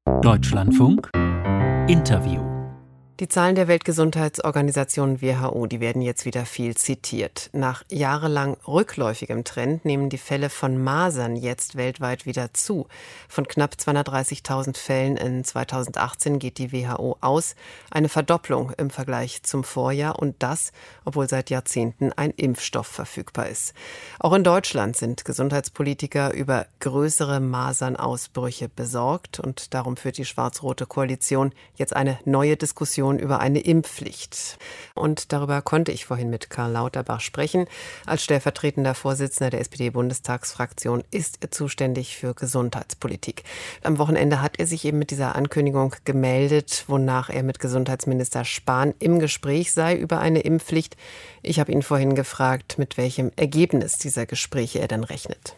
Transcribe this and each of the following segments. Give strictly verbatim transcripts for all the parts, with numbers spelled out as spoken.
Deutschlandfunk Interview. Die Zahlen der Weltgesundheitsorganisation W H O, die werden jetzt wieder viel zitiert. Nach jahrelang rückläufigem Trend nehmen die Fälle von Masern jetzt weltweit wieder zu. Von knapp zweihundertdreißigtausend Fällen in zweitausendachtzehn geht die W H O aus. Eine Verdopplung im Vergleich zum Vorjahr, und das, obwohl seit Jahrzehnten ein Impfstoff verfügbar ist. Auch in Deutschland sind Gesundheitspolitiker über größere Masernausbrüche besorgt, und darum führt die schwarz-rote Koalition jetzt eine neue Diskussion über eine Impfpflicht. Und darüber konnte ich vorhin mit Karl Lauterbach sprechen. Als stellvertretender Vorsitzender der S P D-Bundestagsfraktion ist er zuständig für Gesundheitspolitik. Am Wochenende hat er sich eben mit dieser Ankündigung gemeldet, wonach er mit Gesundheitsminister Spahn im Gespräch sei über eine Impfpflicht. Ich habe ihn vorhin gefragt, mit welchem Ergebnis dieser Gespräche er denn rechnet.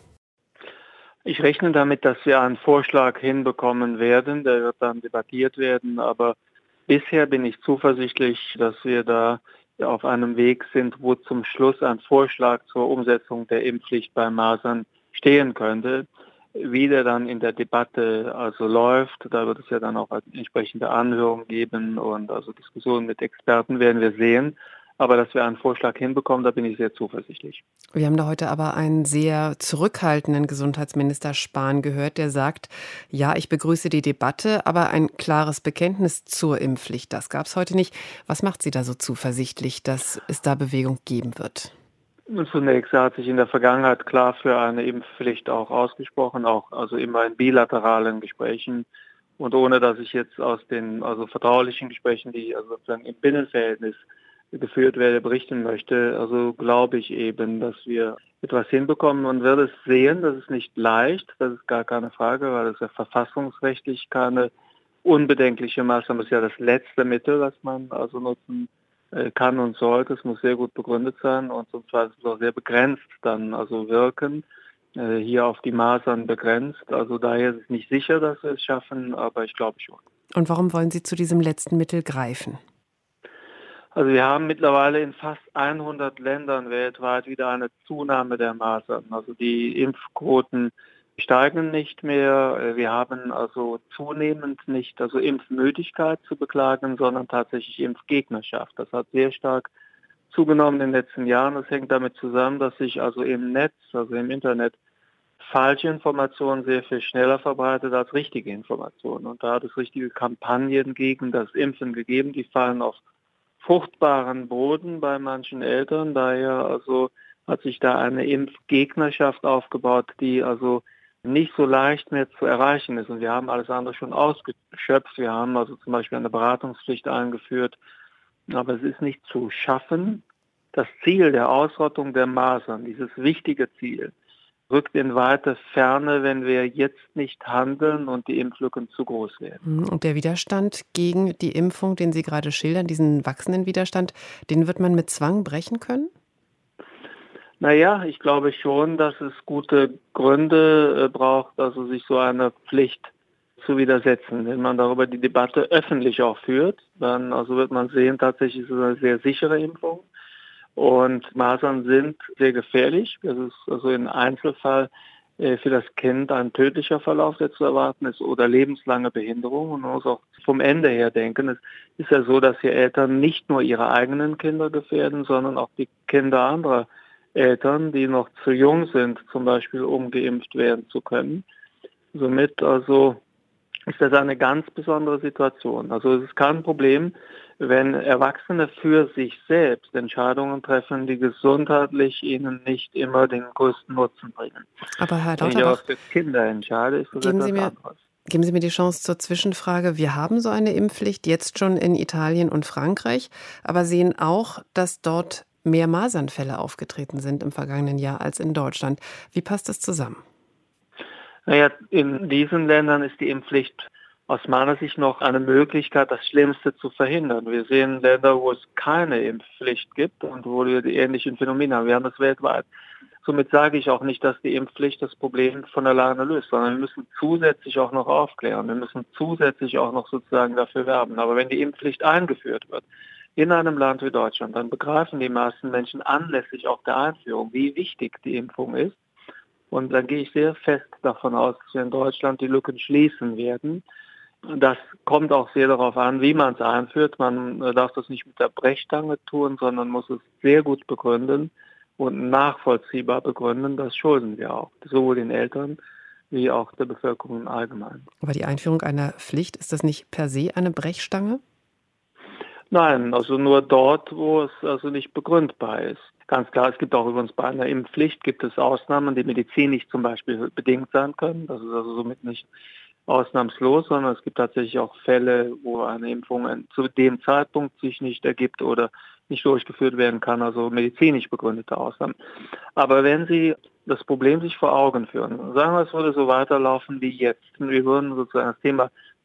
Ich rechne damit, dass wir einen Vorschlag hinbekommen werden. Der wird dann debattiert werden, aber bisher bin ich zuversichtlich, dass wir da auf einem Weg sind, wo zum Schluss ein Vorschlag zur Umsetzung der Impfpflicht bei Masern stehen könnte. Wie der dann in der Debatte also läuft, da wird es ja dann auch eine entsprechende Anhörung geben und also Diskussionen mit Experten werden wir sehen. Aber dass wir einen Vorschlag hinbekommen, da bin ich sehr zuversichtlich. Wir haben da heute aber einen sehr zurückhaltenden Gesundheitsminister Spahn gehört, der sagt, ja, ich begrüße die Debatte, aber ein klares Bekenntnis zur Impfpflicht, das gab es heute nicht. Was macht Sie da so zuversichtlich, dass es da Bewegung geben wird? Zunächst, er hat sich in der Vergangenheit klar für eine Impfpflicht auch ausgesprochen, auch also immer in bilateralen Gesprächen. Und ohne dass ich jetzt aus den also vertraulichen Gesprächen, die also sozusagen im Binnenverhältnis geführt werde, berichten möchte, also glaube ich eben, dass wir etwas hinbekommen und werde es sehen. Das ist nicht leicht, das ist gar keine Frage, weil es ja verfassungsrechtlich keine unbedenkliche Maßnahme ist, ja das letzte Mittel, das man also nutzen kann und sollte. Es muss sehr gut begründet sein und zum Zweiten auch sehr begrenzt dann also wirken, hier auf die Masern begrenzt. Also daher ist es nicht sicher, dass wir es schaffen, aber ich glaube schon. Und warum wollen Sie zu diesem letzten Mittel greifen? Also wir haben mittlerweile in fast hundert Ländern weltweit wieder eine Zunahme der Masern. Also die Impfquoten steigen nicht mehr. Wir haben also zunehmend nicht also Impfmüdigkeit zu beklagen, sondern tatsächlich Impfgegnerschaft. Das hat sehr stark zugenommen in den letzten Jahren. Das hängt damit zusammen, dass sich also im Netz, also im Internet, falsche Informationen sehr viel schneller verbreitet als richtige Informationen. Und da hat es richtige Kampagnen gegen das Impfen gegeben, die fallen auf fruchtbaren Boden bei manchen Eltern. Daher also hat sich da eine Impfgegnerschaft aufgebaut, die also nicht so leicht mehr zu erreichen ist. Und wir haben alles andere schon ausgeschöpft. Wir haben also zum Beispiel eine Beratungspflicht eingeführt. Aber es ist nicht zu schaffen. Das Ziel der Ausrottung der Masern, dieses wichtige Ziel, rückt in weite Ferne, wenn wir jetzt nicht handeln und die Impflücken zu groß werden. Und der Widerstand gegen die Impfung, den Sie gerade schildern, diesen wachsenden Widerstand, den wird man mit Zwang brechen können? Naja, ich glaube schon, dass es gute Gründe braucht, also sich so einer Pflicht zu widersetzen. Wenn man darüber die Debatte öffentlich auch führt, dann also wird man sehen, tatsächlich ist es eine sehr sichere Impfung. Und Masern sind sehr gefährlich. Das ist also im Einzelfall äh, für das Kind ein tödlicher Verlauf, der zu erwarten ist, oder lebenslange Behinderung. Und man muss auch vom Ende her denken. Es ist ja so, dass hier Eltern nicht nur ihre eigenen Kinder gefährden, sondern auch die Kinder anderer Eltern, die noch zu jung sind, zum Beispiel um geimpft werden zu können. Somit also ist das eine ganz besondere Situation. Also es ist kein Problem, wenn Erwachsene für sich selbst Entscheidungen treffen, die gesundheitlich ihnen nicht immer den größten Nutzen bringen. Aber Herr Wenn ich aber für Kinder entscheide, ist das etwas anderes. Geben Sie mir die Chance zur Zwischenfrage. Wir haben so eine Impfpflicht jetzt schon in Italien und Frankreich, aber sehen auch, dass dort mehr Masernfälle aufgetreten sind im vergangenen Jahr als in Deutschland. Wie passt das zusammen? Naja, in diesen Ländern ist die Impfpflicht aus meiner Sicht noch eine Möglichkeit, das Schlimmste zu verhindern. Wir sehen Länder, wo es keine Impfpflicht gibt und wo wir die ähnlichen Phänomene haben. Wir haben das weltweit. Somit sage ich auch nicht, dass die Impfpflicht das Problem von alleine löst, sondern wir müssen zusätzlich auch noch aufklären. Wir müssen zusätzlich auch noch sozusagen dafür werben. Aber wenn die Impfpflicht eingeführt wird in einem Land wie Deutschland, dann begreifen die meisten Menschen anlässlich auch der Einführung, wie wichtig die Impfung ist. Und dann gehe ich sehr fest davon aus, dass wir in Deutschland die Lücken schließen werden. Das kommt auch sehr darauf an, wie man es einführt. Man äh, darf das nicht mit der Brechstange tun, sondern muss es sehr gut begründen und nachvollziehbar begründen. Das schulden wir auch, sowohl den Eltern wie auch der Bevölkerung im Allgemeinen. Aber die Einführung einer Pflicht, ist das nicht per se eine Brechstange? Nein, also nur dort, wo es also nicht begründbar ist. Ganz klar, es gibt auch übrigens bei einer Impfpflicht gibt es Ausnahmen, die medizinisch zum Beispiel bedingt sein können. Das ist also somit nicht ausnahmslos, sondern es gibt tatsächlich auch Fälle, wo eine Impfung zu dem Zeitpunkt sich nicht ergibt oder nicht durchgeführt werden kann, also medizinisch begründete Ausnahmen. Aber wenn Sie das Problem sich vor Augen führen, sagen wir, es würde so weiterlaufen wie jetzt, wir würden sozusagen das Thema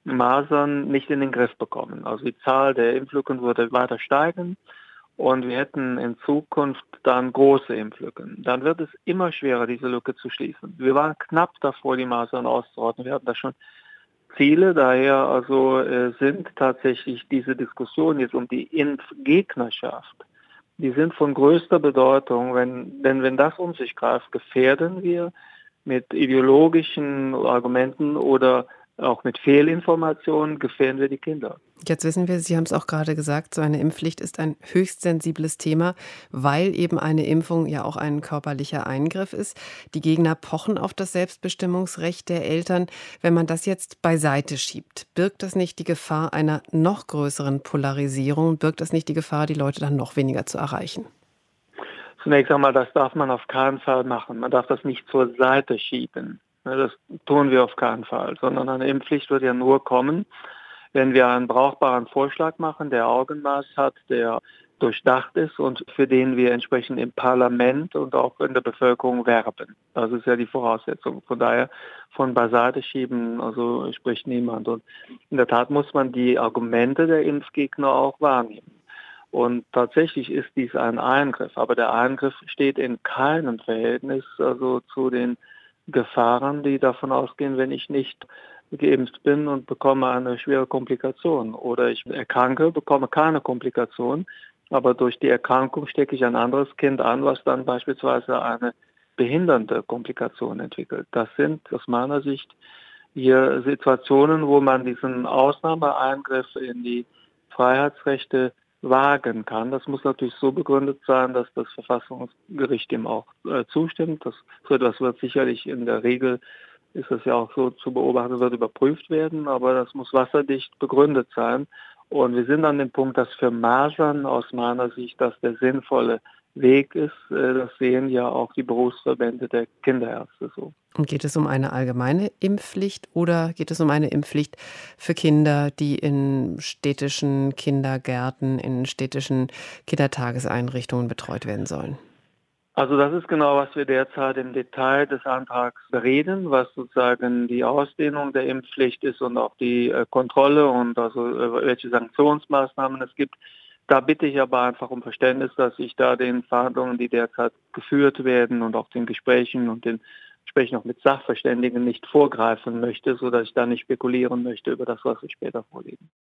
Masern nicht in den Griff bekommen. Also die Zahl der Impflücken würde weiter steigen und wir hätten in Zukunft dann große Impflücken. Dann wird es immer schwerer, diese Lücke zu schließen. Wir waren knapp davor, die Masern auszurotten. Wir hatten da schon Ziele, daher also äh, sind tatsächlich diese Diskussionen jetzt um die Impfgegnerschaft, die sind von größter Bedeutung, wenn, denn wenn das um sich greift, gefährden wir mit ideologischen Argumenten oder auch mit Fehlinformationen gefährden wir die Kinder. Jetzt wissen wir, Sie haben es auch gerade gesagt, so eine Impfpflicht ist ein höchst sensibles Thema, weil eben eine Impfung ja auch ein körperlicher Eingriff ist. Die Gegner pochen auf das Selbstbestimmungsrecht der Eltern. Wenn man das jetzt beiseite schiebt, birgt das nicht die Gefahr einer noch größeren Polarisierung? Birgt das nicht die Gefahr, die Leute dann noch weniger zu erreichen? Zunächst einmal, das darf man auf keinen Fall machen. Man darf das nicht zur Seite schieben. Das tun wir auf keinen Fall, sondern eine Impfpflicht wird ja nur kommen, wenn wir einen brauchbaren Vorschlag machen, der Augenmaß hat, der durchdacht ist und für den wir entsprechend im Parlament und auch in der Bevölkerung werben. Das ist ja die Voraussetzung. Von daher von beiseite schieben, also spricht niemand. Und in der Tat muss man die Argumente der Impfgegner auch wahrnehmen. Und tatsächlich ist dies ein Eingriff, aber der Eingriff steht in keinem Verhältnis also zu den Gefahren, die davon ausgehen, wenn ich nicht geimpft bin und bekomme eine schwere Komplikation oder ich erkranke, bekomme keine Komplikation, aber durch die Erkrankung stecke ich ein anderes Kind an, was dann beispielsweise eine behindernde Komplikation entwickelt. Das sind aus meiner Sicht hier Situationen, wo man diesen Ausnahmeeingriff in die Freiheitsrechte wagen kann. Das muss natürlich so begründet sein, dass das Verfassungsgericht dem auch äh, zustimmt. Das, so etwas wird sicherlich in der Regel, ist das ja auch so zu beobachten, wird überprüft werden, aber das muss wasserdicht begründet sein. Und wir sind an dem Punkt, dass für Masern aus meiner Sicht das der sinnvolle Weg ist. Äh, das sehen ja auch die Berufsverbände der Kinderärzte so. Und geht es um eine allgemeine Impfpflicht oder geht es um eine Impfpflicht für Kinder, die in städtischen Kindergärten, in städtischen Kindertageseinrichtungen betreut werden sollen? Also das ist genau, was wir derzeit im Detail des Antrags bereden, was sozusagen die Ausdehnung der Impfpflicht ist und auch die äh, Kontrolle und also äh, welche Sanktionsmaßnahmen es gibt. Da bitte ich aber einfach um Verständnis, dass ich da den Verhandlungen, die derzeit geführt werden und auch den Gesprächen und den Gesprächen auch mit Sachverständigen nicht vorgreifen möchte, sodass ich da nicht spekulieren möchte über das, was wir später vorlegen.